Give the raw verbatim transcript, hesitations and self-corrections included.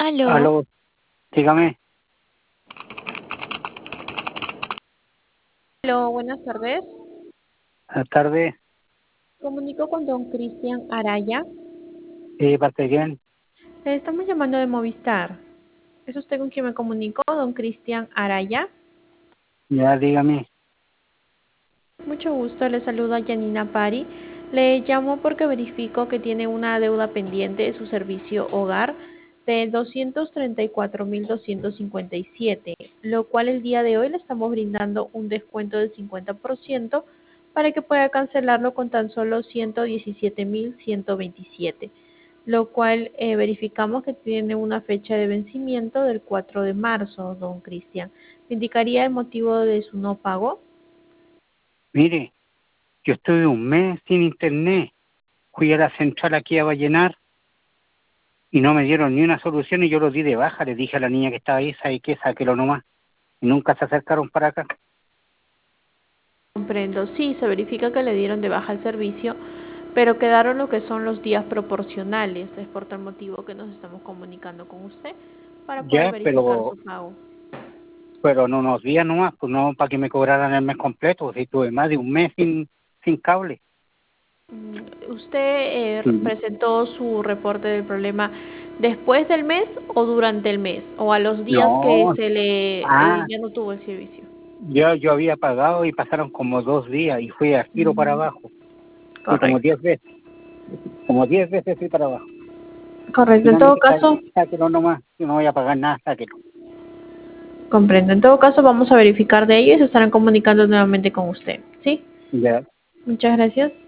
Aló. Aló, dígame. Aló, buenas tardes. Buenas tardes. Comunico con don Cristian Araya. Sí, parte bien. Le estamos llamando de Movistar. ¿Es usted con quien me comunico, don Cristian Araya? Ya, dígame. Mucho gusto, le saluda Janina Pari. Le llamo porque verifico que tiene una deuda pendiente de su servicio hogar de doscientos treinta y cuatro mil doscientos cincuenta y siete, lo cual el día de hoy le estamos brindando un descuento del cincuenta por ciento para que pueda cancelarlo con tan solo ciento diecisiete mil ciento veintisiete, lo cual eh, verificamos que tiene una fecha de vencimiento del cuatro de marzo, don Cristian. ¿Me indicaría el motivo de su no pago? Mire, yo estuve un mes sin internet. Fui a la central aquí a Vallenar y no me dieron ni una solución y yo lo di de baja. Le dije a la niña que estaba ahí, ¿sabe qué? Sáquelo nomás. Y nunca se acercaron para acá. Comprendo, sí, se verifica que le dieron de baja el servicio, pero quedaron lo que son los días proporcionales. Es por tal motivo que nos estamos comunicando con usted para poder Ya, verificar pero su pago. pero no unos días nomás, pues no para que me cobraran el mes completo. Si tuve más de un mes sin, sin cable. Mm, ¿Usted eh, Sí. presentó su reporte del problema después del mes o durante el mes o a los días que No, se le eh, ah, ya no tuvo el servicio? yo, yo había pagado y pasaron como dos días y fui a giro para Mm, abajo. Fui como correcto, diez veces, como diez veces fui para abajo. correcto. En todo Finalmente, sá- caso, sáquelo nomás, yo no voy a pagar nada, sáquelo. comprendo. En todo caso, vamos a verificar de ello y se estarán comunicando nuevamente con usted. ¿Sí? Ya. Muchas gracias.